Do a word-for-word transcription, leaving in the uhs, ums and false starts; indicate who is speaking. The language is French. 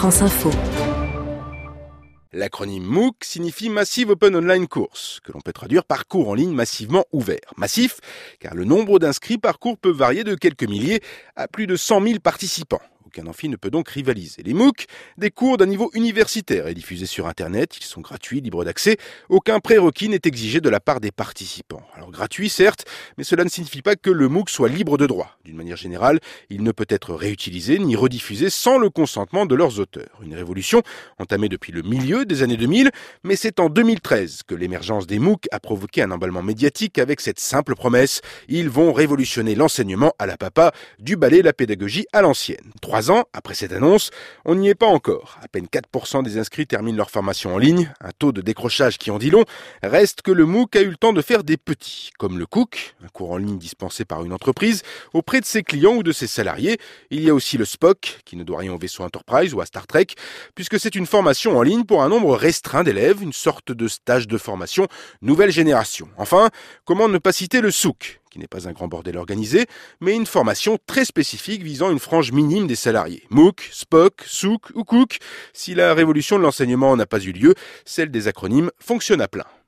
Speaker 1: France Info.
Speaker 2: L'acronyme MOOC signifie Massive Open Online Course, que l'on peut traduire par cours en ligne massivement ouvert. Massif, car le nombre d'inscrits par cours peut varier de quelques milliers à plus de cent mille participants. Aucun amphi ne peut donc rivaliser. Les MOOC, des cours d'un niveau universitaire et diffusés sur Internet, ils sont gratuits, libres d'accès. Aucun prérequis n'est exigé de la part des participants. Alors gratuit certes, mais cela ne signifie pas que le MOOC soit libre de droit. D'une manière générale, il ne peut être réutilisé ni rediffusé sans le consentement de leurs auteurs. Une révolution entamée depuis le milieu des années deux mille, mais c'est en deux mille treize que l'émergence des MOOC a provoqué un emballement médiatique avec cette simple promesse. Ils vont révolutionner l'enseignement à la papa, du ballet la pédagogie à l'ancienne. Trois ans après cette annonce, on n'y est pas encore. À peine quatre pour cent des inscrits terminent leur formation en ligne, un taux de décrochage qui en dit long. Reste que le MOOC a eu le temps de faire des petits, comme le Cook, un cours en ligne dispensé par une entreprise auprès de ses clients ou de ses salariés. Il y a aussi le Spock, qui ne doit rien au vaisseau Enterprise ou à Star Trek, puisque c'est une formation en ligne pour un nombre restreint d'élèves, une sorte de stage de formation nouvelle génération. Enfin, comment ne pas citer le Souk, qui n'est pas un grand bordel organisé, mais une formation très spécifique visant une frange minime des salariés. MOOC, Spock, Souk ou Cook, si la révolution de l'enseignement n'a pas eu lieu, celle des acronymes fonctionne à plein.